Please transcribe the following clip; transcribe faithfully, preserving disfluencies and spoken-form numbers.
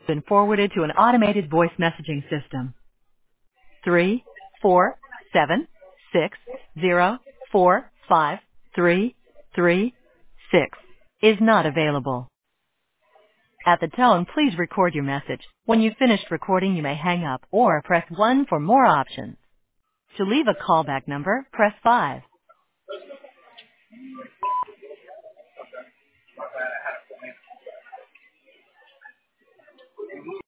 Been forwarded to an automated voice messaging system. Three, four, seven, six, zero, four, five, three, three, six is not available. At the tone, please record your message. When you've finished recording, you may hang up or press one for more options. To leave a callback number, press five.